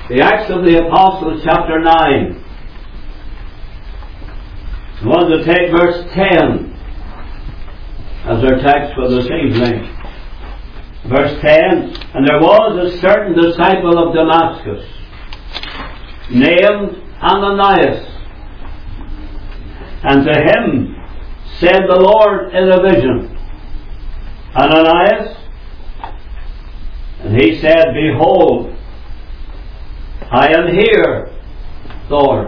The Acts of the Apostles, chapter 9. I want to take verse 10 as our text for this evening. Verse 10. And there was a certain disciple of Damascus, named Ananias. And to him said the Lord in a vision, Ananias. And he said, Behold, I am here, Lord.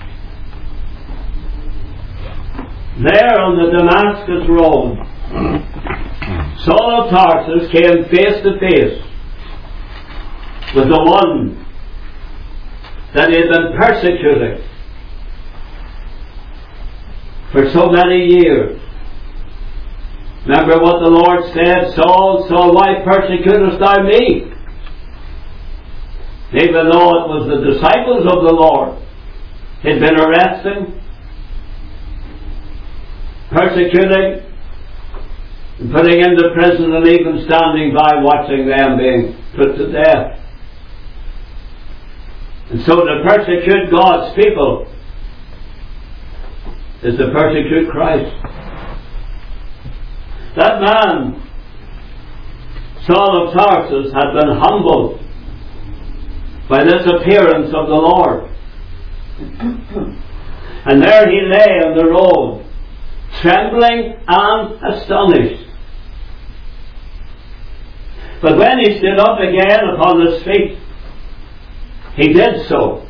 There on the Damascus road, Saul of Tarsus came face to face with the one that he had been persecuting for so many years. Remember what the Lord said, Saul, Saul, why persecutest thou me? Even though it was the disciples of the Lord had been arresting, persecuting, and putting into prison, and even standing by watching them being put to death. And so to persecute God's people is to persecute Christ. That man, Saul of Tarsus, had been humbled by this appearance of the Lord. And there he lay on the road, trembling and astonished. But when he stood up again upon his feet, he did so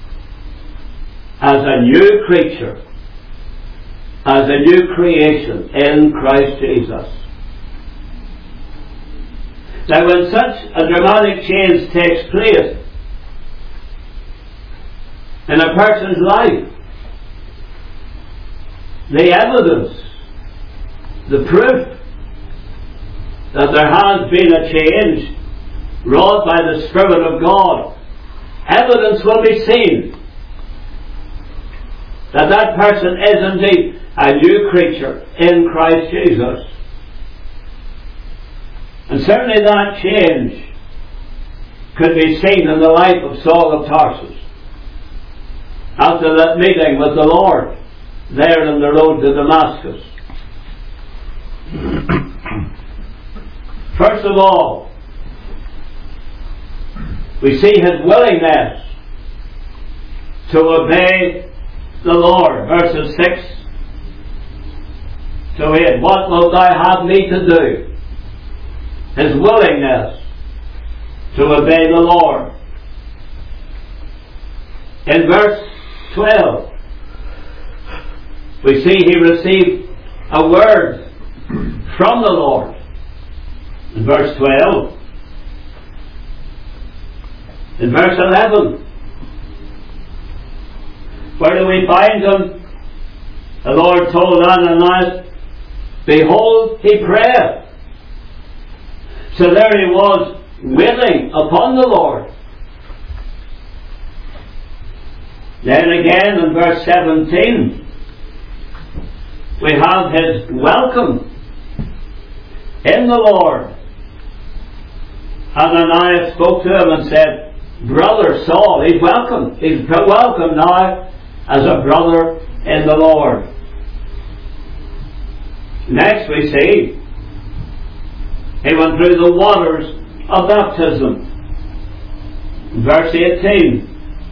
as a new creature, as a new creation in Christ Jesus. Now when such a dramatic change takes place in a person's life, the evidence, the proof that there has been a change wrought by the Spirit of God, evidence will be seen that that person is indeed a new creature in Christ Jesus. And certainly that change could be seen in the life of Saul of Tarsus after that meeting with the Lord there on the road to Damascus. First of all, we see his willingness to obey the Lord. Verses 6 to 8. What wilt thou have me to do? His willingness to obey the Lord. In verse 12, we see he received a word from the Lord. In verse 12. In verse 11, where do we find him? The Lord told Ananias, Behold, he prayeth. So there he was, waiting upon the Lord. Then again in verse 17, we have his welcome in the Lord. Ananias spoke to him and said, Brother Saul, he's welcome. He's welcome now as a brother in the Lord. Next we see he went through the waters of baptism. Verse 18.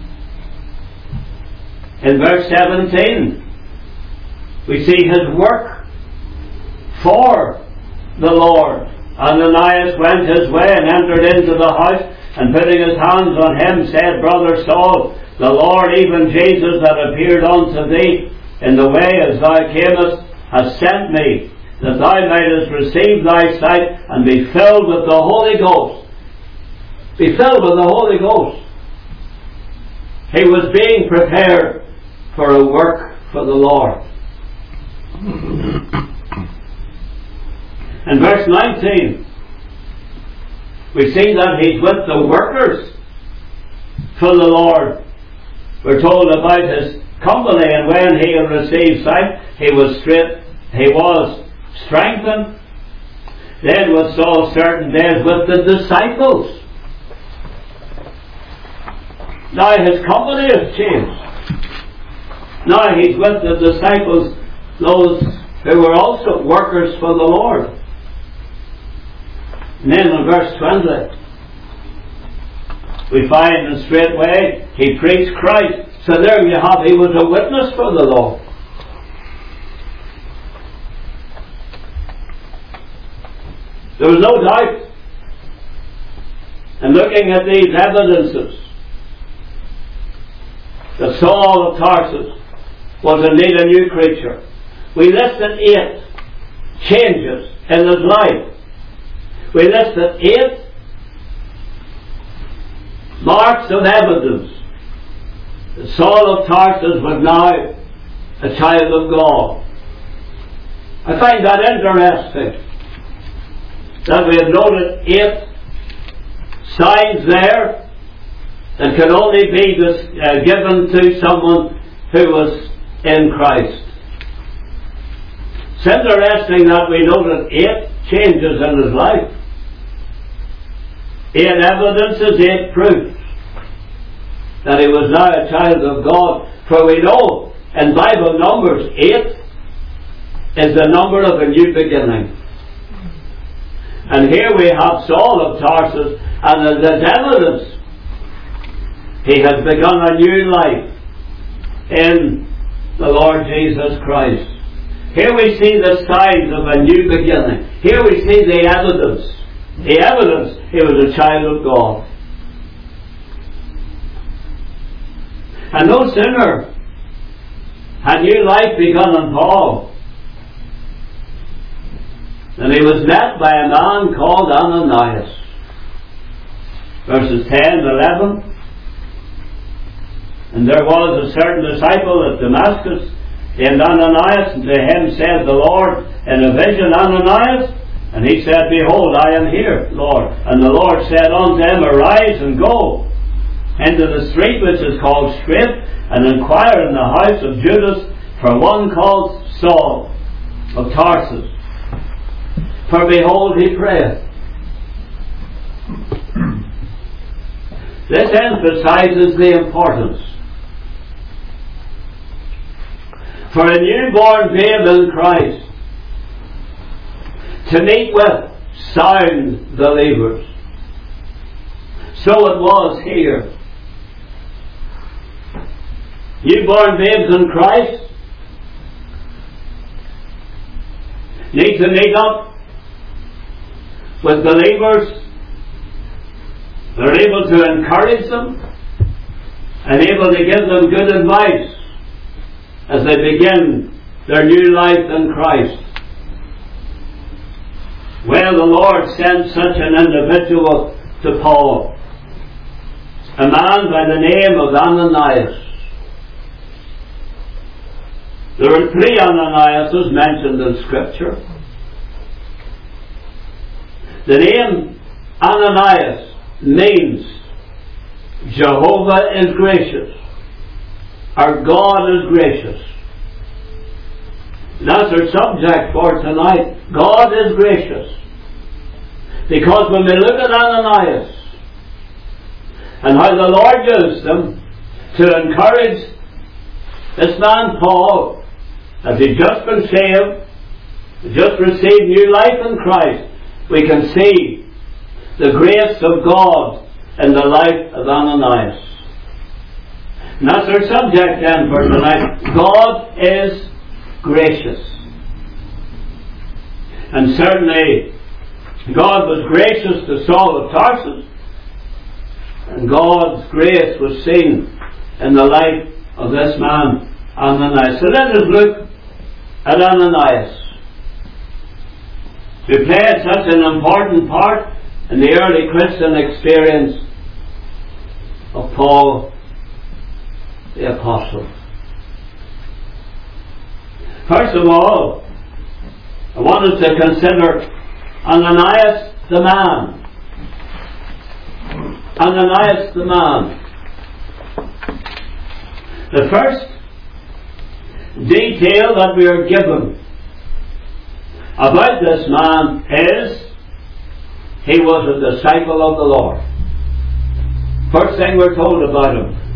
In verse 17 we see his work for the Lord. Ananias went his way and entered into the house, and putting his hands on him said, Brother Saul, the Lord, even Jesus, that appeared unto thee in the way as thou camest, has sent me, that thou mightest receive thy sight and be filled with the Holy Ghost. Be filled with the Holy Ghost. He was being prepared for a work for the Lord. In verse 19, we see that he's with the workers for the Lord. We're told about his company, and when he had received sight, he was strengthened. Then was Saul certain days with the disciples. Now his company has changed. Now he's with the disciples, those who were also workers for the Lord. And then in verse 20, we find in straightway he preached Christ. So there you have, he was a witness for the Lord. There was no doubt in looking at these evidences that Saul of Tarsus was indeed a new creature. We listed 8 changes in his life. We listed 8 marks of evidence that Saul of Tarsus was now a child of God. I find that interesting, that we have noted 8 signs there that could only be given to someone who was in Christ. It's interesting that we noted 8 changes in his life. 8 evidences, 8 proofs that he was now a child of God. For we know in Bible numbers 8 is the number of a new beginning. And here we have Saul of Tarsus, and as evidence he has begun a new life in the Lord Jesus Christ. Here we see the signs of a new beginning. Here we see the evidence. The evidence he was a child of God. And no sooner had new life begun in Paul than he was met by a man called Ananias. Verses 10 and 11. And there was a certain disciple at Damascus named Ananias, and to him said the Lord in a vision, Ananias. And he said, Behold, I am here, Lord. And the Lord said unto him, Arise and go into the street which is called Straight, and inquire in the house of Judas for one called Saul of Tarsus. For behold, he prayeth. This emphasizes the importance for a newborn babe in Christ to meet with sound believers. So it was here. Newborn babes in Christ need to meet up with believers that are able to encourage them and able to give them good advice as they begin their new life in Christ. Well, the Lord sent such an individual to Paul, a man by the name of Ananias. There are 3 Ananiases mentioned in Scripture. The name Ananias means Jehovah is gracious, or God is gracious. That's our subject for tonight. God is gracious. Because when we look at Ananias and how the Lord used him to encourage this man Paul, as he'd just been saved, just received new life in Christ, we can see the grace of God in the life of Ananias. And that's our subject then for tonight. God is gracious. And certainly God was gracious to Saul of Tarsus, and God's grace was seen in the life of this man Ananias. So let us look at Ananias, who played such an important part in the early Christian experience of Paul the Apostle. First of all, I wanted to consider Ananias the man. Ananias the man. The first detail that we are given about this man is he was a disciple of the Lord. First thing we're told about him,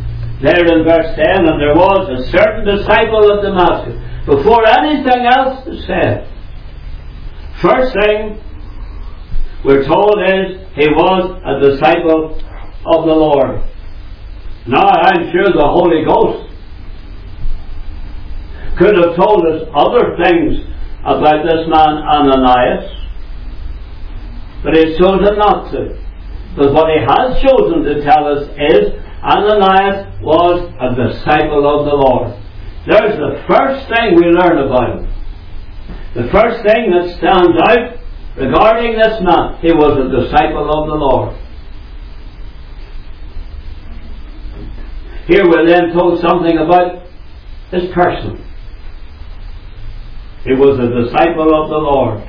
there in verse 10, and there was a certain disciple of Damascus. Before anything else is said, first thing we're told is he was a disciple of the Lord. Now I'm sure the Holy Ghost could have told us other things about this man Ananias, but he's chosen not to. But what he has chosen to tell us is Ananias was a disciple of the Lord. There's the first thing we learn about him. The first thing that stands out regarding this man, he was a disciple of the Lord. Here we're then told something about his person. He was a disciple of the Lord.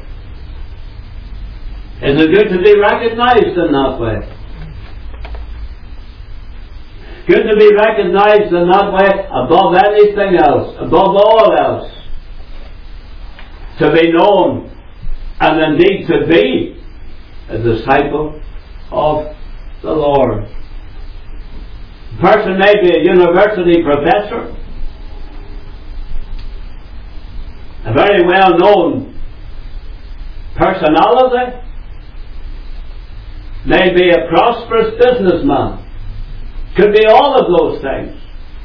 Is it good to be recognized in that way? Good to be recognized in that way above anything else, above all else. To be known and indeed to be a disciple of the Lord. A person may be a university professor, a very well known personality, may be a prosperous businessman, could be all of those things.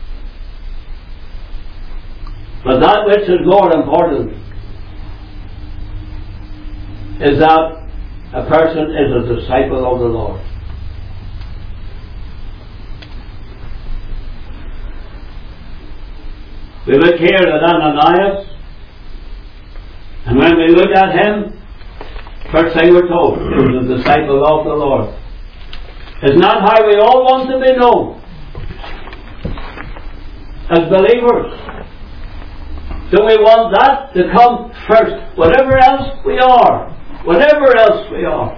But that which is more important is that a person is a disciple of the Lord. We look here at Ananias, and when we look at him, first thing we're told, he was a disciple of the Lord. Isn't that how we all want to be known? As believers. Do we want that to come first? Whatever else we are. Whatever else we are.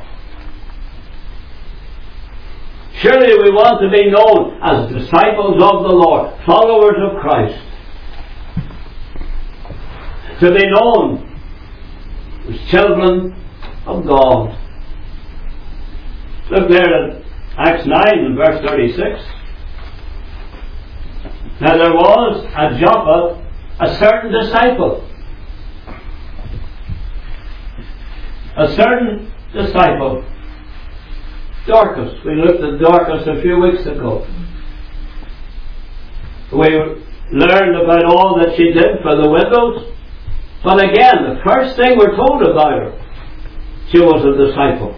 Surely we want to be known as disciples of the Lord, followers of Christ. To be known as children of God. Look there at Acts 9 and verse 36. Now there was at Joppa a certain disciple. A certain disciple. Dorcas. We looked at Dorcas a few weeks ago. We learned about all that she did for the widows. But again, the first thing we're told about her, she was a disciple.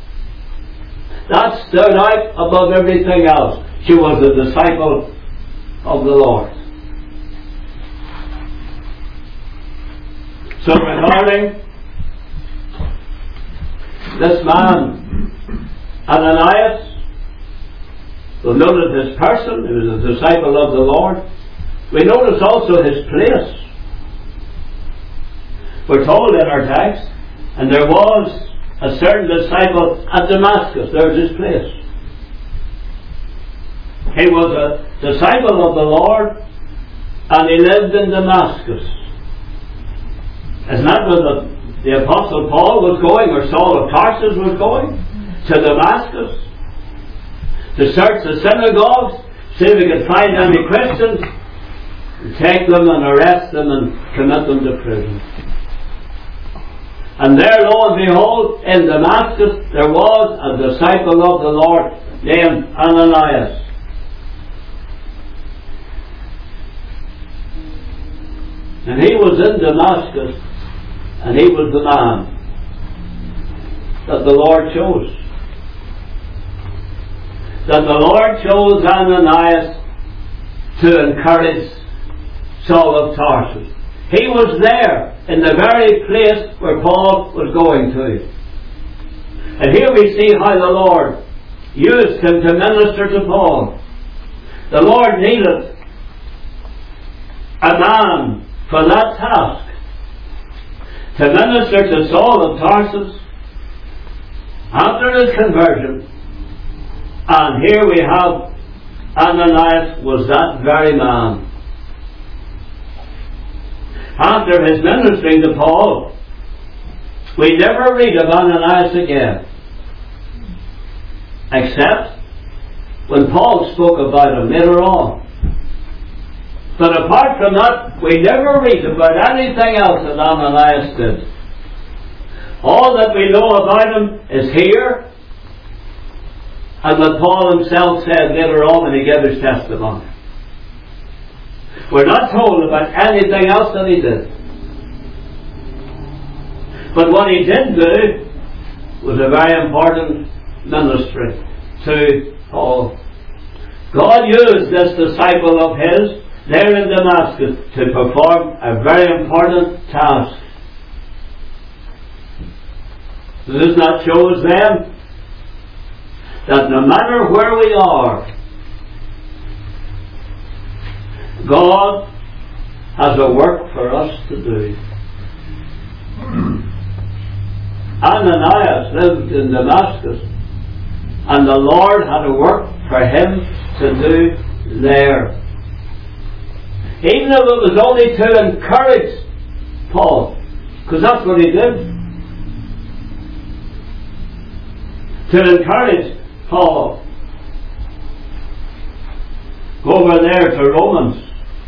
That stood out above everything else. She was a disciple of the Lord. So regarding this man, Ananias, we noted his person, he was a disciple of the Lord. We notice also his place. We're told in our text, and there was a certain disciple at Damascus. There's his place. He was a disciple of the Lord, and he lived in Damascus. Isn't that where the Apostle Paul was going, or Saul of Tarsus was going? To Damascus. To search the synagogues, see if he could find any Christians, and take them and arrest them and commit them to prison. And there, lo and behold, in Damascus, there was a disciple of the Lord named Ananias. And he was in Damascus, and he was the man that the Lord chose. That the Lord chose Ananias to encourage Saul of Tarsus. He was there in the very place where Paul was going to. And here we see how the Lord used him to minister to Paul. The Lord needed a man for that task. To minister to Saul of Tarsus after his conversion. And here we have Ananias was that very man. After his ministering to Paul, we never read of Ananias again. Except when Paul spoke about him later on. But apart from that, we never read about anything else that Ananias did. All that we know about him is here, and what Paul himself said later on when he gave his testimony. We're not told about anything else that he did. But what he did do was a very important ministry to Paul. God used this disciple of his there in Damascus to perform a very important task. Does that show us then that no matter where we are, God has a work for us to do. Ananias lived in Damascus, and the Lord had a work for him to do there. Even if it was only to encourage Paul, because that's what he did. To encourage Paul. Go over there to Romans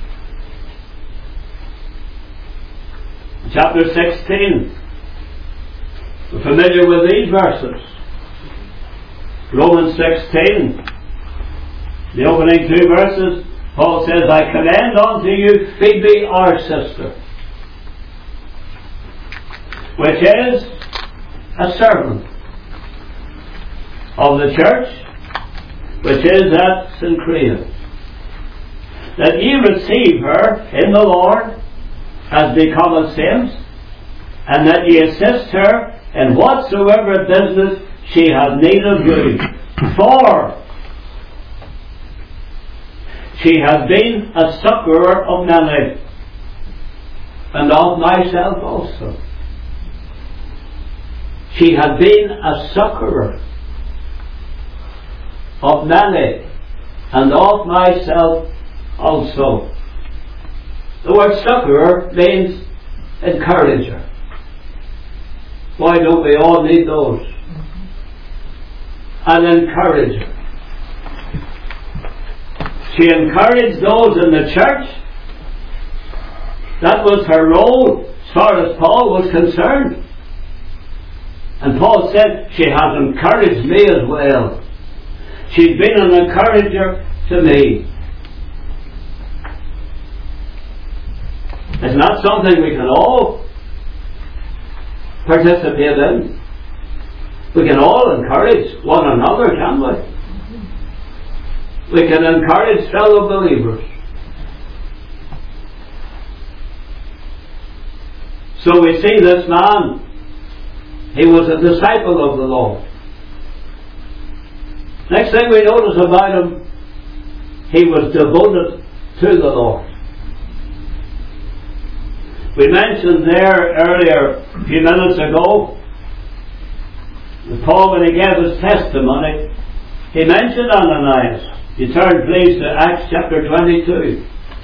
chapter 16. We're familiar with these verses. Romans 16, the opening two verses, Paul says, I commend unto you Phoebe our sister, which is a servant of the church which is at Cenchrea, that ye receive her in the Lord as becometh saints, and that ye assist her in whatsoever business she hath need of you. For she hath been a succourer of many, and of myself also. She hath been a succourer of many, and of myself also. The word succourer means encourager. Why don't we all need those? An encourager. She encouraged those in the church. That was her role as far as Paul was concerned. And Paul said, she has encouraged me as well. She's been an encourager to me. It's not something we can all participate in. We can all encourage one another, can't we? We can encourage fellow believers. So we see this man, he was a disciple of the Lord. Next thing we notice about him, he was devoted to the Lord. We mentioned there earlier, a few minutes ago, Paul, when he gave his testimony, he mentioned Ananias. You turn please to Acts chapter 22.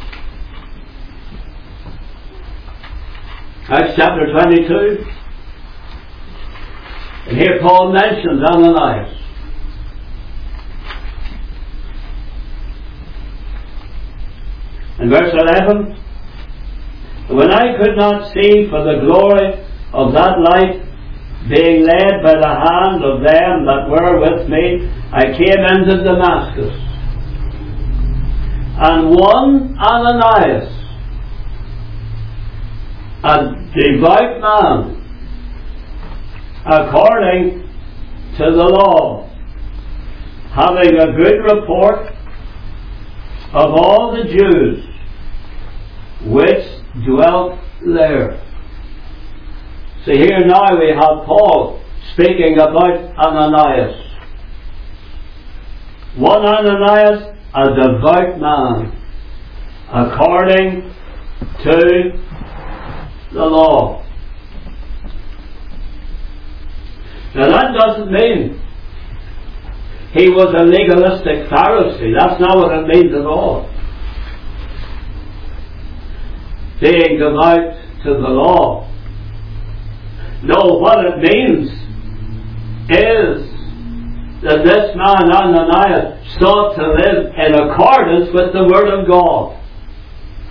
Acts chapter 22. And here Paul mentions Ananias. In verse 11, when I could not see for the glory of that light, being led by the hand of them that were with me, I came into Damascus. And one Ananias, a devout man, according to the law, having a good report of all the Jews which dwelt there. See, here now we have Paul speaking about Ananias. One Ananias, a devout man, according to the law. Now that doesn't mean he was a legalistic Pharisee. That's not what it means at all. Being devout to the law. No, what it means is that this man Ananias sought to live in accordance with the Word of God.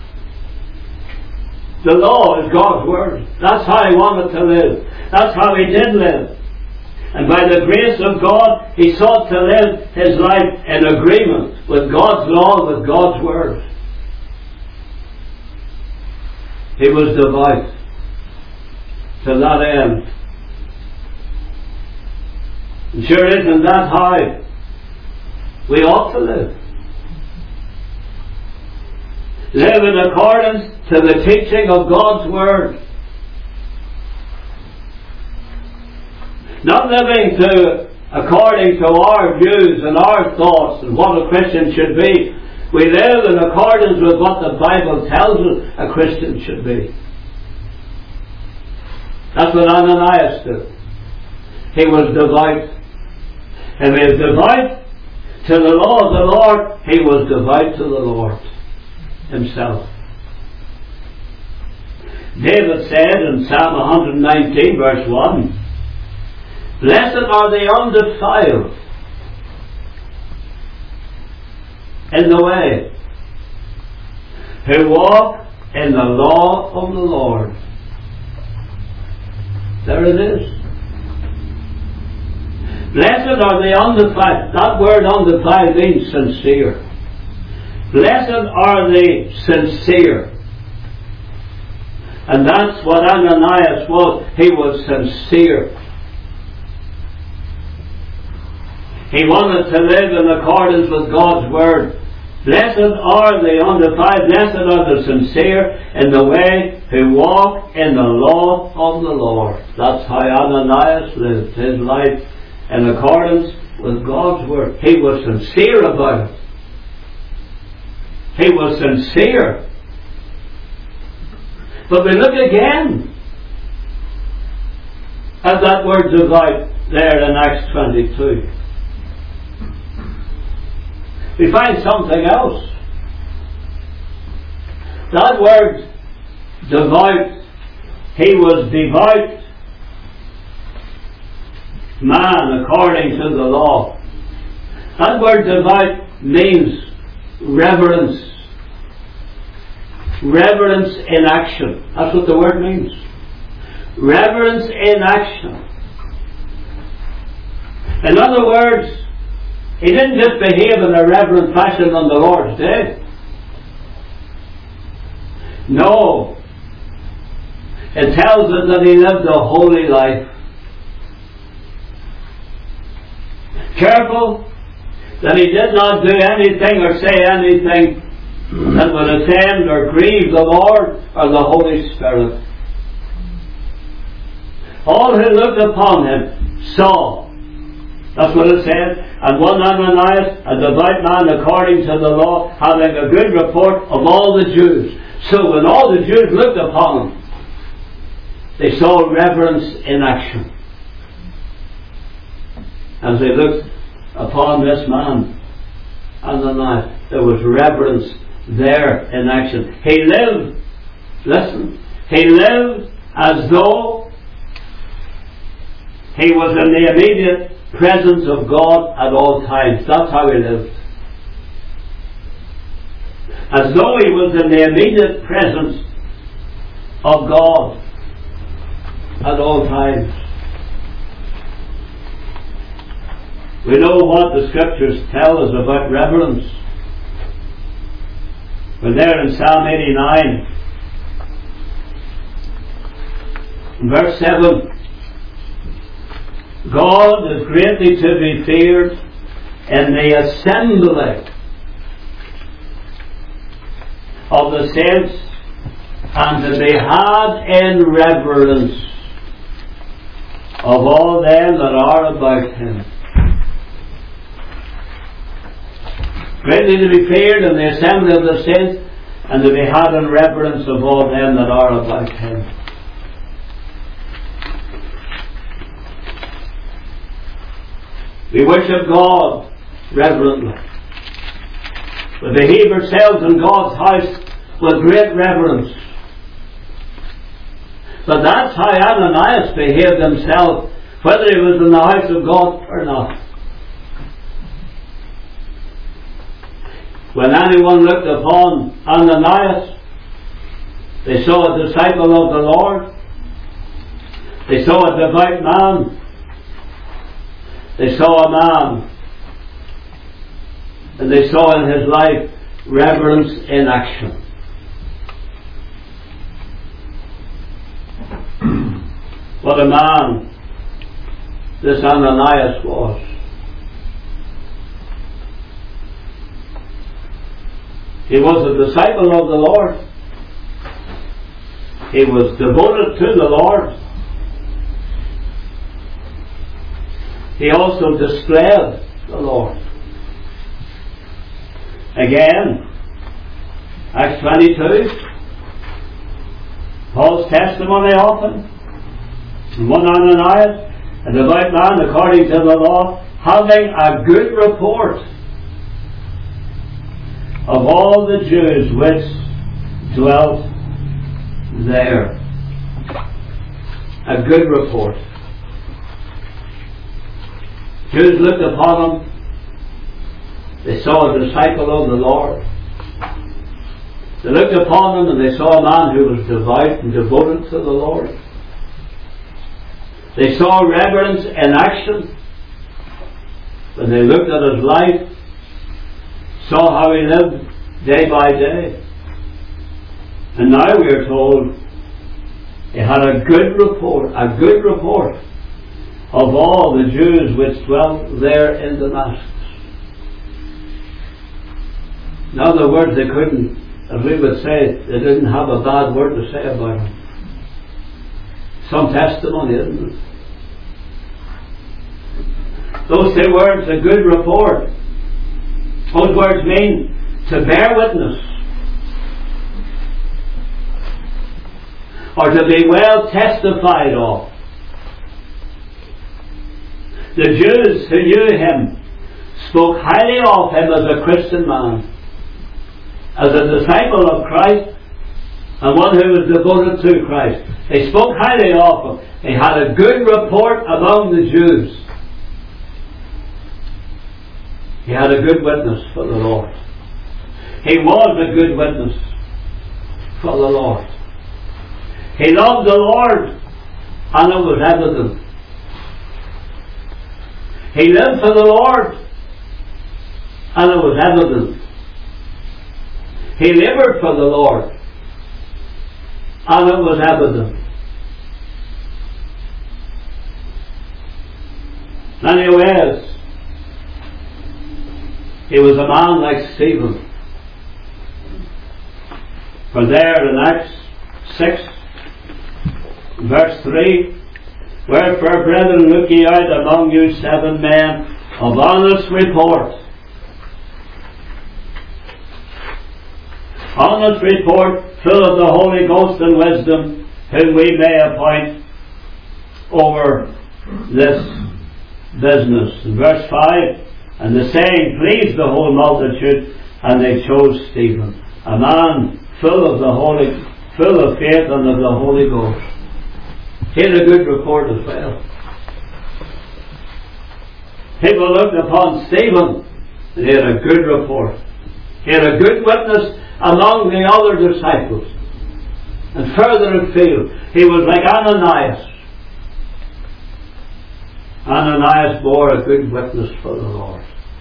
The law is God's Word. That's how he wanted to live. That's how he did live. And by the grace of God, he sought to live his life in agreement with God's law, with God's Word. He was devout to that end. And sure isn't that how we ought to live? Live in accordance to the teaching of God's Word. Not living according to our views and our thoughts and what a Christian should be. We live in accordance with what the Bible tells us a Christian should be. That's what Ananias did. He was devout. And he was devout to the law of the Lord. He was devout to the Lord himself. David said in Psalm 119 verse 1, "Blessed are the undefiled in the way, who walk in the law of the Lord." There it is. Blessed are the undefiled. That word undefiled means sincere. Blessed are the sincere. And that's what Ananias was. He was sincere. He wanted to live in accordance with God's Word. Blessed are the undefiled, blessed are the sincere in the way who walk in the law of the Lord. That's how Ananias lived his life, in accordance with God's Word. He was sincere about it. He was sincere. But we look again at that word devout there in Acts 22. We find something else. That word devout, he was devout man according to the law. That word devout means reverence. Reverence in action. That's what the word means. Reverence in action. In other words, he didn't just behave in a reverent fashion on the Lord's day. No. It tells us that he lived a holy life. Careful that he did not do anything or say anything that would offend or grieve the Lord or the Holy Spirit. All who looked upon him saw. That's what it said. And one Ananias, a devout man according to the law, having a good report of all the Jews. So when all the Jews looked upon him, they saw reverence in action. As they looked upon this man, Ananias, there was reverence there in action. He lived, listen, he lived as though he was in the immediate presence of God at all times. That's how he lived. As though he was in the immediate presence of God at all times. We know what the Scriptures tell us about reverence. When there in Psalm 89, in verse 7, God is greatly to be feared in the assembly of the saints and to be had in reverence of all them that are about him. Greatly to be feared in the assembly of the saints and to be had in reverence of all them that are about him. We worship God reverently. We behave ourselves in God's house with great reverence. But that's how Ananias behaved himself, whether he was in the house of God or not. When anyone looked upon Ananias, They saw a disciple of the Lord. They saw a devout man. They saw a man. And they saw in his life reverence in action. What a man this Ananias was. He was a disciple of the Lord. He was devoted to the Lord. He also displayed the Lord. Again, Acts 22, Paul's testimony often. One Ananias, a devout man according to the law, having a good report of all the Jews which dwelt there. A good report. Jews looked upon him. They saw a disciple of the Lord. They looked upon him and they saw a man who was devout and devoted to the Lord. They saw reverence in action when they looked at his life, saw how he lived day by day. And now we are told he had a good report of all the Jews which dwelt there in Damascus. In other words, they couldn't, as we would say, they didn't have a bad word to say about him. Some testimony, isn't it? Those two words, a good report. Those words mean to bear witness, or to be well testified of. The Jews who knew him spoke highly of him as a Christian man, as a disciple of Christ, and one who was devoted to Christ. They spoke highly of him. He had a good report among the Jews. He had a good witness for the Lord. He was a good witness for the Lord. He loved the Lord, and it was evident. He lived for the Lord, and it was evident. He laboured for the Lord, and it was evident. In many ways, he was a man like Stephen. For there in Acts 6, verse 3, wherefore, brethren, look ye out among you 7 men of honest report. Honest report, full of the Holy Ghost and wisdom, whom we may appoint over this business. In verse 5, and the saying pleased the whole multitude, and they chose Stephen, a man full of faith and of the Holy Ghost. He had a good report as well. People looked upon Stephen, and he had a good report. He had a good witness among the other disciples. And further afield, he was like Ananias. Ananias bore a good witness for the Lord.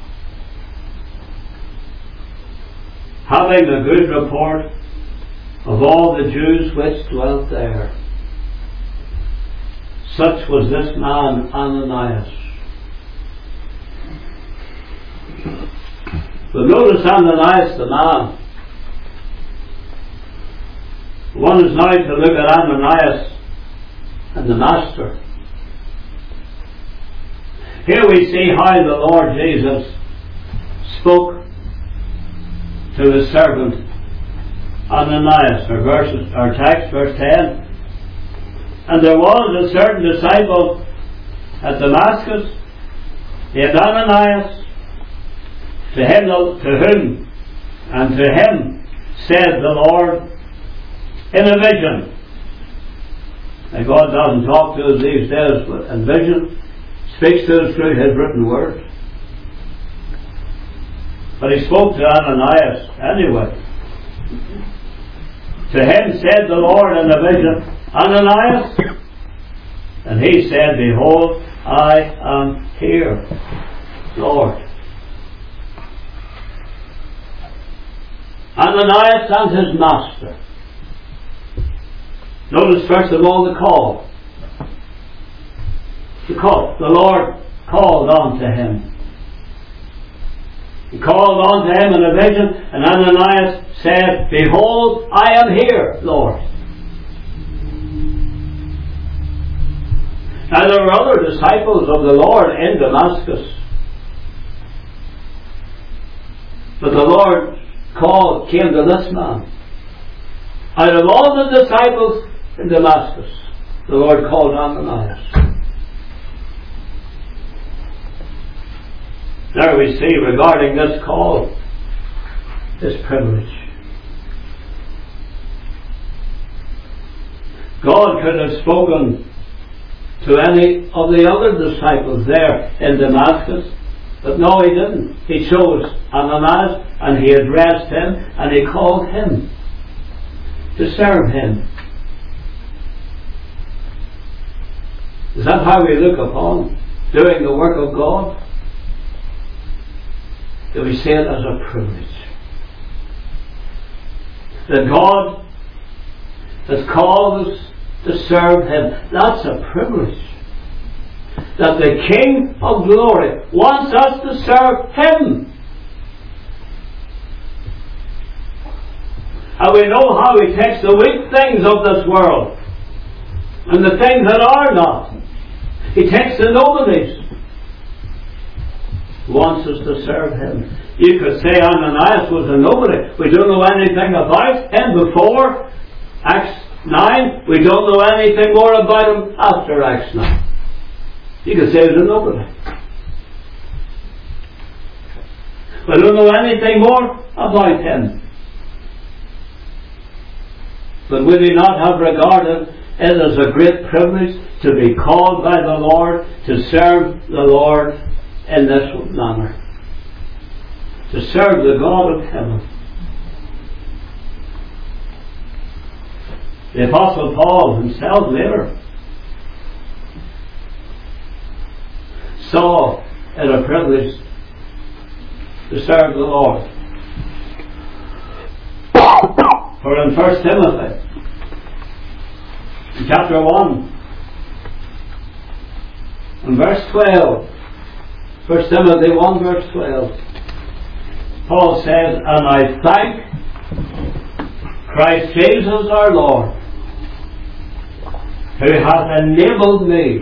Having a good report of all the Jews which dwelt there. Such was this man Ananias. But notice Ananias the man. One is now to look at Ananias and the Master. Here we see how the Lord Jesus spoke to his servant Ananias. Our text, verse 10. And there was a certain disciple at Damascus, named Ananias, to whom said the Lord in a vision. And God doesn't talk to us these days, but in vision, speaks to us through his written word. But he spoke to Ananias anyway. To him said the Lord in a vision, Ananias. And he said, Behold, I am here, Lord. Ananias and his master. Notice first of all the call. The call. The Lord called unto him. He called unto him in a vision, and Ananias said, Behold, I am here, Lord. Now there were other disciples of the Lord in Damascus. But the Lord's call came to this man. Out of all the disciples in Damascus, the Lord called Ananias. There we see regarding this call, this privilege. God could have spoken to any of the other disciples there in Damascus, but no, he didn't. He chose Ananias and he addressed him and he called him to serve him. Is that how we look upon doing the work of God? Do we see it as a privilege? That God has called us to serve him. That's a privilege. That the King of glory wants us to serve him. And we know how he takes the weak things of this world and the things that are not. He takes the nobodies. Wants us to serve him. You could say Ananias was a nobody. We don't know anything about him before Acts 9. We don't know anything more about him after Acts 9. You could say he was a nobody. We don't know anything more about him. But would he not have regarded it as a great privilege to be called by the Lord to serve the Lord in this manner? To serve the God of heaven. The Apostle Paul himself later saw it a privilege to serve the Lord. For in 1 Timothy, in chapter 1, in verse 12, 1 Timothy 1 verse 12, Paul says, And I thank Christ Jesus our Lord, who hath enabled me,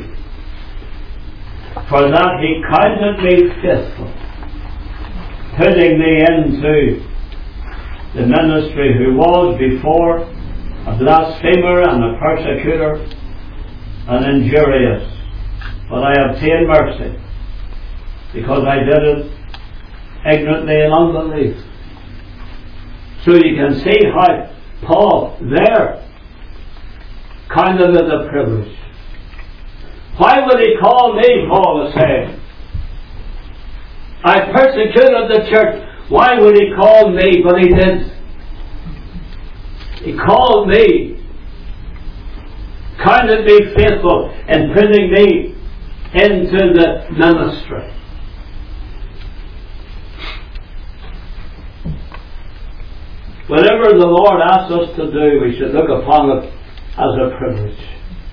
for that he counted me faithful, putting me into the ministry, who was before a blasphemer and a persecutor and injurious. But I obtained mercy, because I did it ignorantly in unbelief. So you can see how Paul there counted it a privilege. Why would he call me, Paul is saying? I persecuted the church. Why would he call me? But he did. He called me, counted me faithful in putting me into the ministry. Whatever the Lord asks us to do, we should look upon it as a privilege.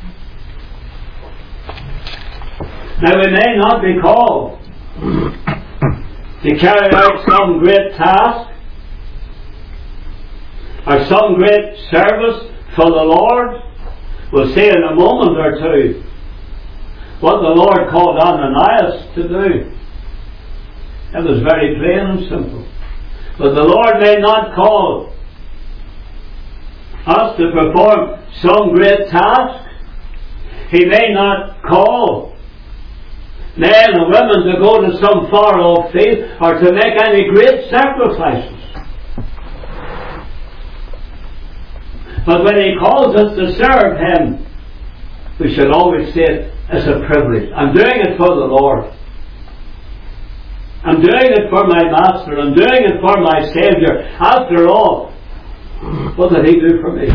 Now, we may not be called to carry out some great task or some great service for the Lord. We'll see in a moment or two what the Lord called Ananias to do. It was very plain and simple. But the Lord may not call us to perform some great task. He may not call men and women to go to some far off field or to make any great sacrifices. But when he calls us to serve him, we should always see it as a privilege. I'm doing it for the Lord. I'm doing it for my Master. I'm doing it for my Saviour. After all, What did He do for me?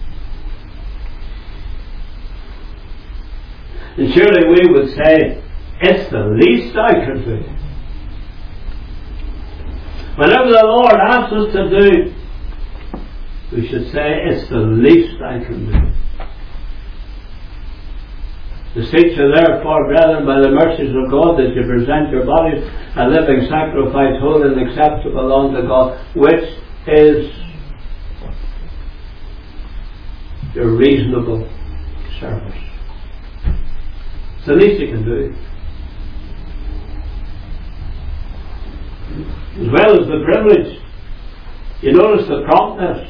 And surely we would say, it's the least I can do. Whatever the Lord asks us to do, we should say, it's the least I can do. Beseech you therefore, brethren, by the mercies of God, that you present your bodies a living sacrifice, holy and acceptable unto God, which is your reasonable service. It's the least you can do. As well as the privilege, you notice the promptness.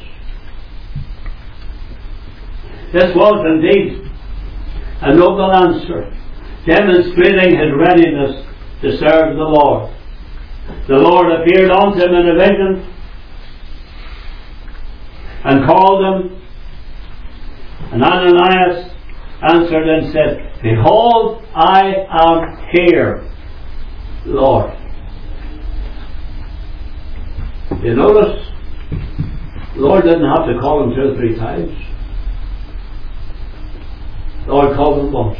This was indeed a noble answer, demonstrating his readiness to serve the Lord. The Lord appeared unto him in a vision and called him, and Ananias answered and said, Behold, I am here, Lord. You notice, the Lord didn't have to call him 2 or 3 times. The Lord called him once.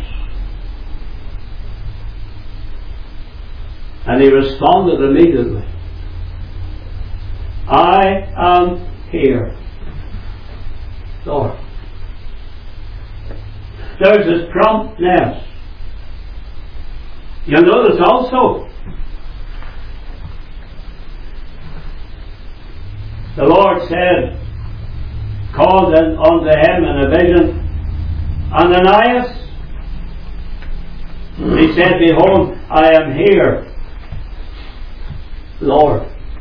And he responded immediately. I am here, Lord. There's his promptness. You'll notice also, the Lord said, called unto him in a vision, Ananias. He said, Behold, I am here, Lord.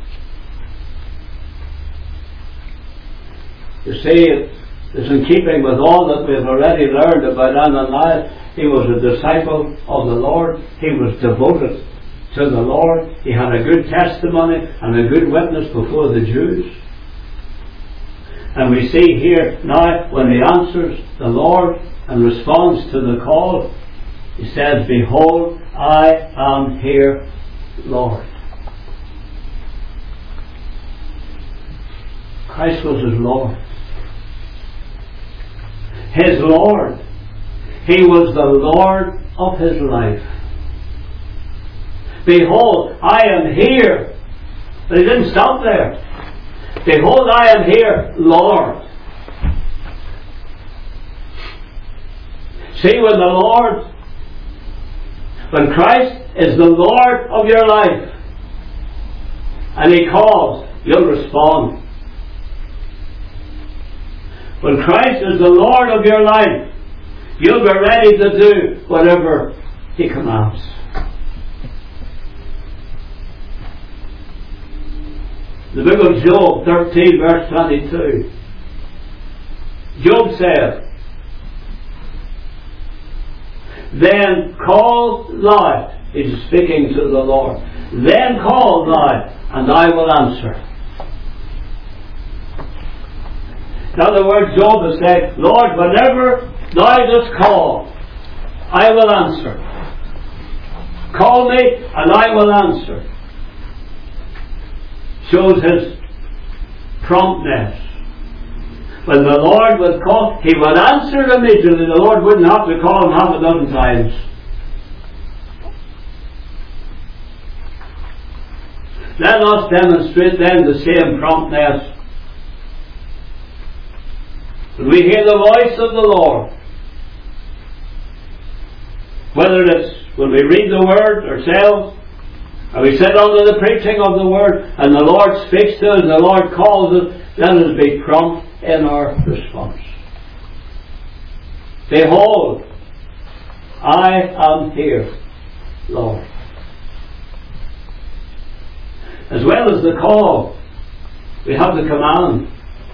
You see, it's in keeping with all that we've already learned about Ananias. He was a disciple of the Lord. He was devoted to the Lord. He had a good testimony and a good witness before the Jews. And we see here now, when he answers the Lord and responds to the call, he says, Behold, I am here, Lord. Christ was his Lord. His Lord. He was the Lord of his life. Behold, I am here. But he didn't stop there. Behold, I am here, Lord. See, when Christ is the Lord of your life, and he calls, you'll respond. When Christ is the Lord of your life, you'll be ready to do whatever he commands. The book of Job 13 verse 22. Job said, Then call thou, he's speaking to the Lord, then call thou, and I will answer. In other words, Job is saying, Lord, whenever thou dost call, I will answer. Call me, and I will answer. Shows his promptness. When the Lord would call, he would answer immediately. The Lord wouldn't have to call him half a dozen times. Let us demonstrate then the same promptness. When we hear the voice of the Lord, whether it's when we read the Word ourselves, or we sit under the preaching of the Word, and the Lord speaks to us, and the Lord calls us, let us be prompt in our response. Behold, I am here, Lord. As well as the call, we have the command.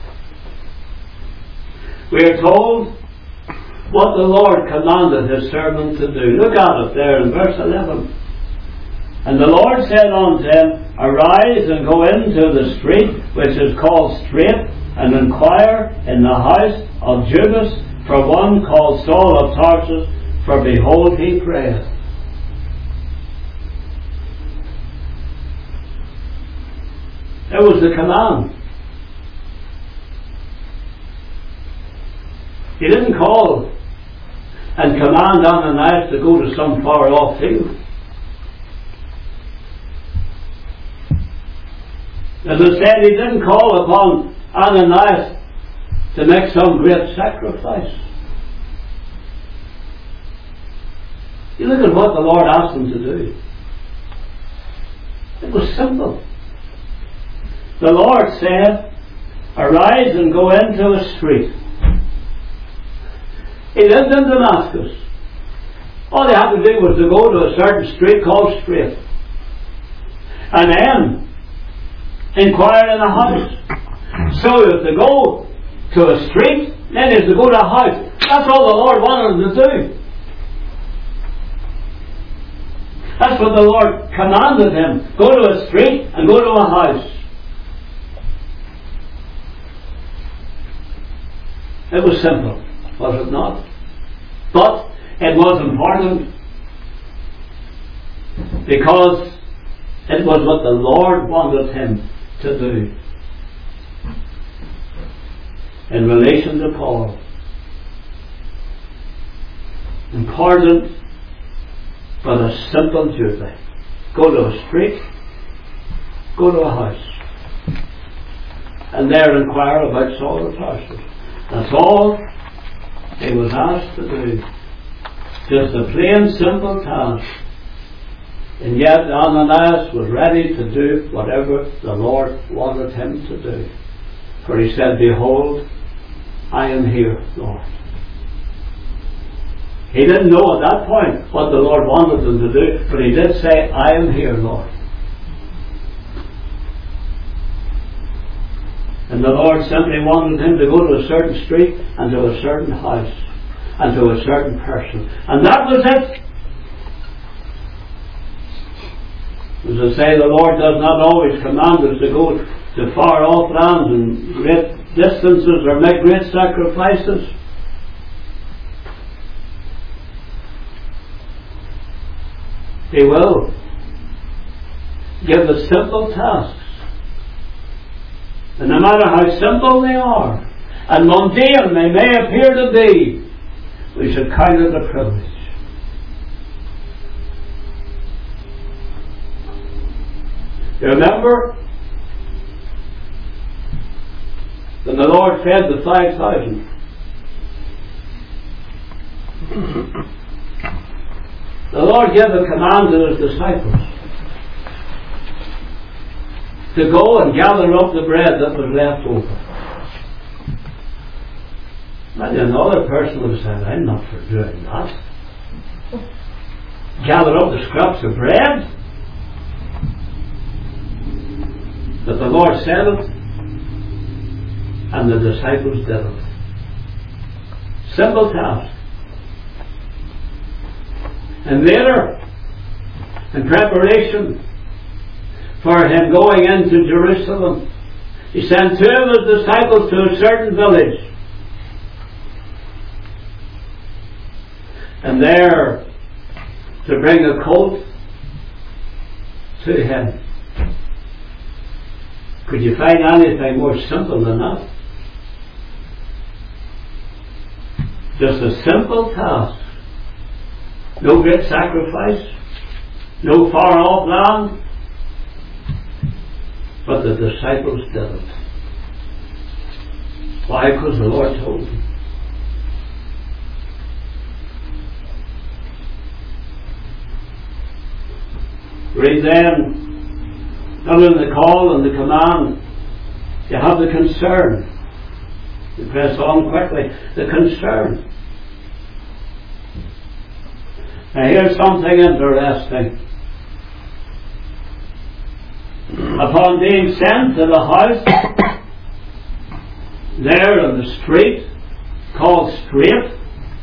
We are told what the Lord commanded his servant to do. Look at it there in verse 11. And the Lord said unto him, Arise and go into the street which is called Straight, and inquire in the house of Judas for one called Saul of Tarsus, for behold, he prayeth. It was the command. He didn't call and command Ananias to go to some far off field. As I said, he didn't call upon Ananias to make some great sacrifice. You look at what the Lord asked him to do. It was simple. The Lord said, "Arise and go into a street." He lived in Damascus. All he had to do was to go to a certain street called Straight, and then inquire in a house. So he was to go to a street, then he was to go to a house. That's all the Lord wanted him to do. That's what the Lord commanded him. Go to a street and go to a house. It was simple, was it not? But it was important because it was what the Lord wanted him to do. In relation to Paul, important but a simple duty. Go to a street, go to a house, and there inquire about Saul of Tarsus. That's all he was asked to do. Just a plain, simple task. And yet Ananias was ready to do whatever the Lord wanted him to do. For he said, "Behold, I am here, Lord." He didn't know at that point what the Lord wanted him to do, but he did say, "I am here, Lord." And the Lord simply wanted him to go to a certain street and to a certain house and to a certain person. And that was it. As I say, the Lord does not always command us to go to far off lands and great distances or make great sacrifices. He will give us simple tasks. And no matter how simple they are, and mundane they may appear to be, we should count it a privilege. You remember when the Lord fed the 5,000? The Lord gave a command to his disciples to go and gather up the bread that was left over. And another person would have said, "I'm not for doing that. Gather up the scraps of bread." But the Lord said it, and the disciples did it. Simple task. And later, in preparation for him going into Jerusalem, he sent 2 of his disciples to a certain village. And there to bring a coat to him. Could you find anything more simple than that? Just a simple task. No great sacrifice, no far off land, but the disciples did it. Why? Because the Lord told them. Read then, other than the call and the command, you have the concern. You press on quickly. The concern. Now here's something interesting. Upon being sent to the house there in the street called Straight,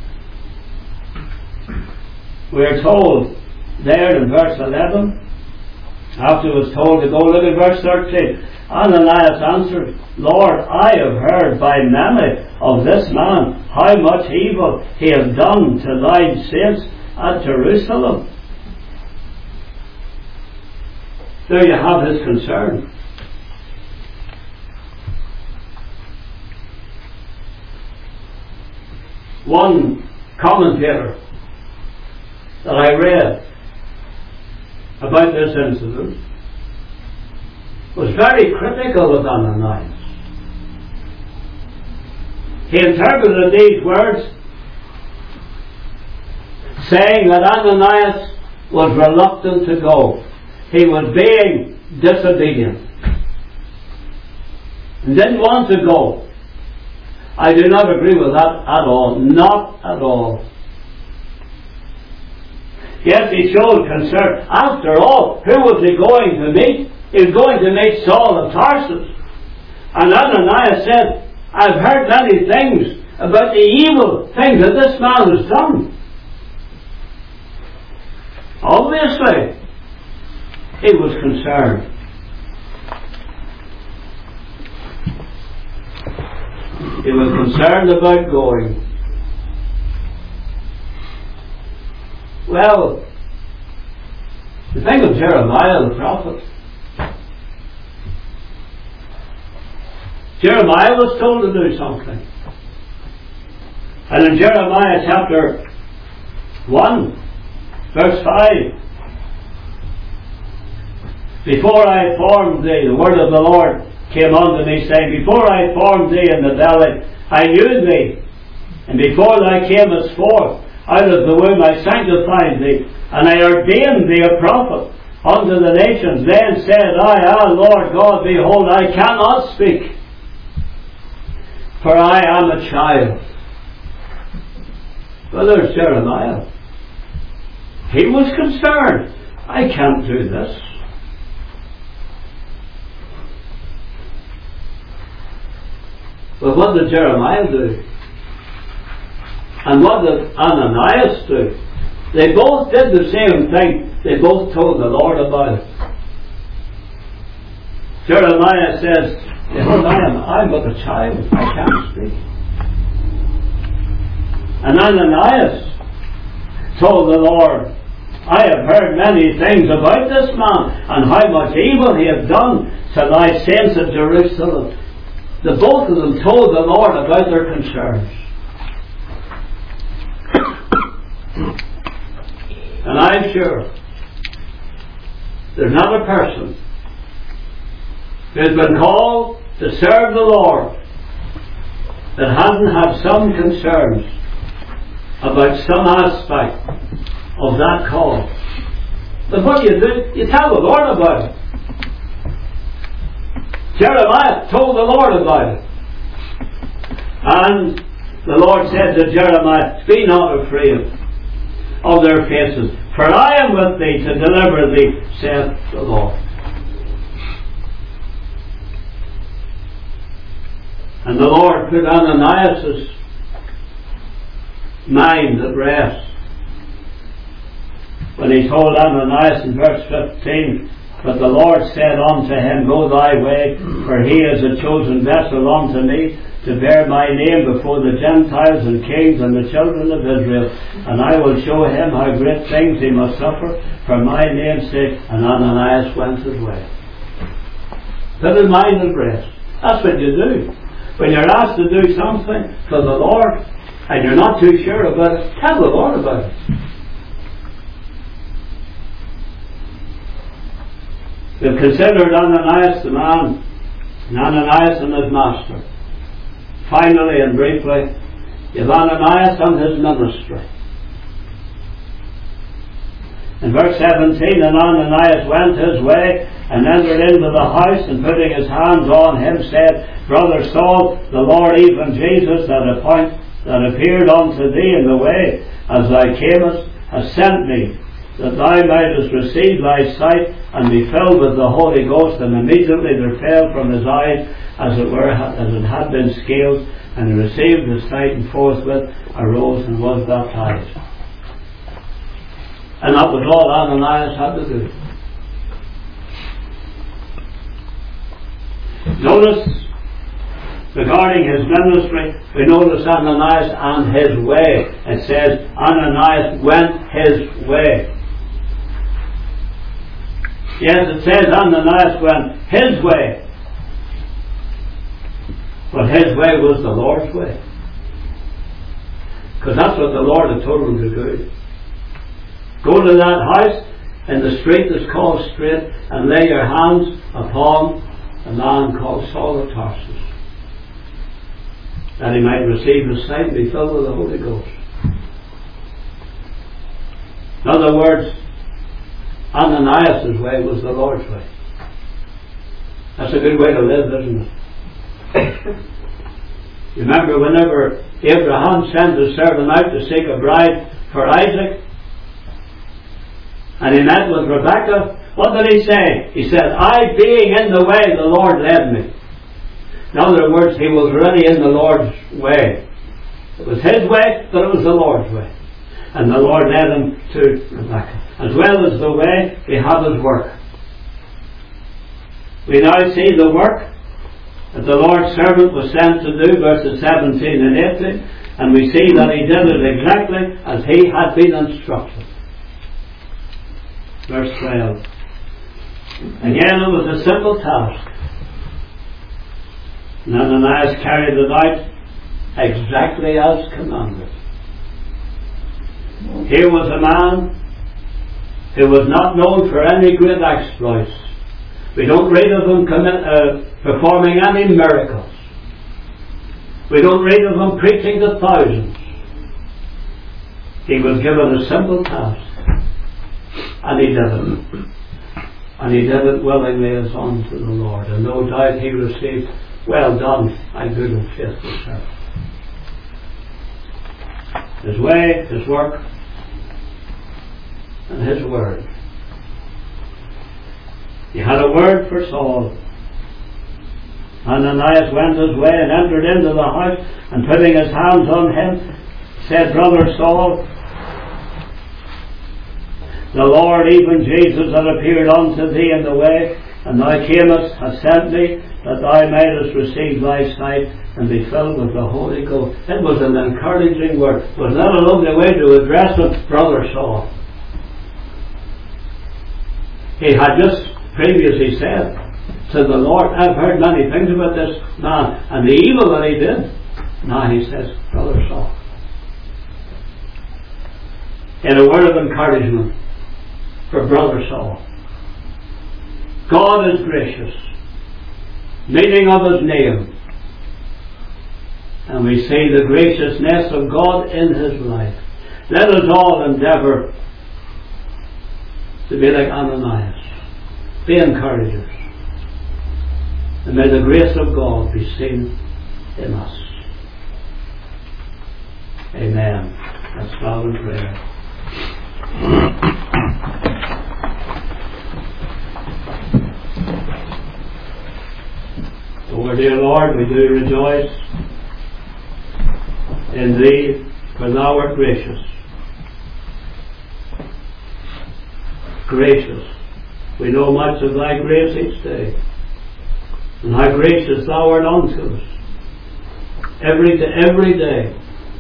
we're told there in verse 11, after he was told to go, look at verse 13. Ananias answered, "Lord, I have heard by many of this man how much evil he has done to thy saints at Jerusalem." There you have his concern. one commentator that I read about this incident was very critical of Ananias. He interpreted these words saying that Ananias was reluctant to go. He was being disobedient and didn't want to go. I do not agree with that at all. Not at all. Yes, he showed concern. After all, who was he going to meet? He was going to meet Saul of Tarsus. And Ananias said, I've heard many things about the evil things that this man has done. Obviously, he was concerned. He was concerned about going. Well, the thing of Jeremiah the prophet. Jeremiah was told to do something. And in Jeremiah chapter 1, verse 5, before I formed thee, the word of the Lord came unto me, saying, before I formed thee in the belly, I knew thee, and before thou camest forth out of the womb I sanctified thee, and I ordained thee a prophet unto the nations. Then said I, Lord God, behold, I cannot speak, for I am a child. Well, there's Jeremiah. He was concerned. I can't do this. But what did Jeremiah do? And what did Ananias do? They both did the same thing. They both told the Lord about it. Jeremiah says, behold, I'm but a child. I can't speak. And Ananias told the Lord, I have heard many things about this man, and how much evil he hath done to thy saints at Jerusalem. The both of them told the Lord about their concerns. And I'm sure there's not a person who has been called to serve the Lord that hasn't had some concerns about some aspect of that call. But what do? You tell the Lord about it. Jeremiah told the Lord about it. And the Lord said to Jeremiah, be not afraid of their faces, for I am with thee to deliver thee, saith the Lord. And the Lord put Ananias' mind at rest when he told Ananias in verse 15, but the Lord said unto him, go thy way, for he is a chosen vessel unto me, to bear my name before the Gentiles and kings and the children of Israel, and I will show him how great things he must suffer for my name's sake. And Ananias went his way. Put his mind at rest. That's what you do. When you're asked to do something for the Lord, and you're not too sure about it, tell the Lord about it. We've considered Ananias the man, and Ananias and his master. Finally and briefly, you have Ananias and his ministry. In verse 17, and Ananias went his way and entered into the house, and putting his hands on him said, Brother Saul, the Lord, even Jesus that appeared unto thee in the way as thou camest, has sent me, that thou mightest receive thy sight and be filled with the Holy Ghost. And immediately there fell from his eyes as it had been scales, and he received his sight, and forthwith arose and was baptized. And that was all Ananias had to do. Notice, regarding his ministry, we notice Ananias and his way. It says Ananias went his way. Yes, it says Ananias went his way. But his way was the Lord's way. Because that's what the Lord had told him to do. Go to that house in the street that's called Straight and lay your hands upon a man called Saul of Tarsus, that he might receive his sight and be filled with the Holy Ghost. In other words, Ananias' way was the Lord's way. That's a good way to live, isn't it? You remember whenever Abraham sent his servant out to seek a bride for Isaac, and he met with Rebekah, what did he say? He said, I being in the way, the Lord led me. In other words, he was really in the Lord's way. It was his way, but it was the Lord's way. And the Lord led him to Rebekah. As well as the way, we have his work. We now see the work that the Lord's servant was sent to do, verses 17 and 18, and we see that he did it exactly as he had been instructed. Verse 12. Again, it was a simple task. And Ananias carried it out exactly as commanded. Here was a man who was not known for any great exploits. We don't read of him performing any miracles. We don't read of him preaching to thousands. He was given a simple task, and he did it. And he did it willingly as unto the Lord. And no doubt he received, well done, my good and faithful servant. His way, his work, and his word. He had a word for Saul. Ananias went his way and entered into the house, and putting his hands on him, said, Brother Saul, the Lord, even Jesus, that appeared unto thee in the way, and thou camest, has sent me, that thou mightest receive thy sight and be filled with the Holy Ghost. It was an encouraging word. Was that a lovely way to address him? Brother Saul. He had just previously said to the Lord, I've heard many things about this man and the evil that he did. Now he says, Brother Saul. In a word of encouragement for Brother Saul. God is gracious. Meaning of his name. And we see the graciousness of God in his life. Let us all endeavour to be like Ananias. Be encouragers. And may the grace of God be seen in us. Amen. Let's bow in prayer. Oh, dear Lord, we do rejoice in Thee, for Thou art gracious. Gracious. We know much of Thy grace each day, and how gracious Thou art unto us every day.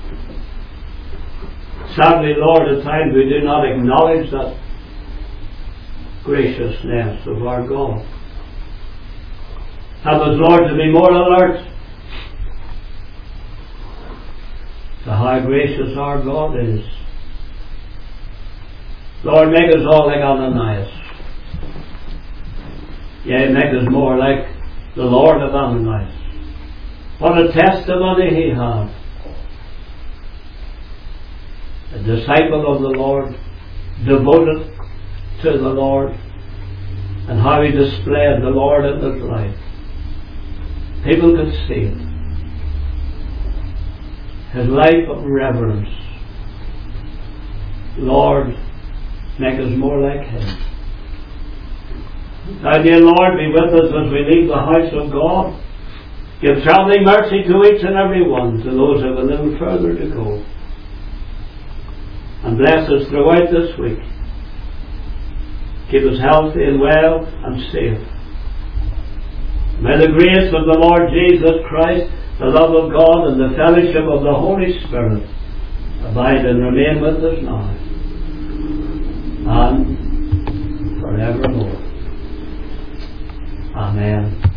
Sadly, Lord, at times we do not acknowledge that graciousness of our God. Help us, Lord, to be more alert to how gracious our God is. Lord, make us all like Ananias. Yea, make us more like the Lord of Ananias. What a testimony he had. A disciple of the Lord, devoted to the Lord, and how he displayed the Lord in his life. People could see it. His life of reverence. Lord, make us more like him. Now, dear Lord, be with us as we leave the house of God. Give travelling mercy to each and every one, to those who have a little further to go. And bless us throughout this week. Keep us healthy and well and safe. May the grace of the Lord Jesus Christ, the love of God, and the fellowship of the Holy Spirit abide and remain with us now and forevermore. Amen.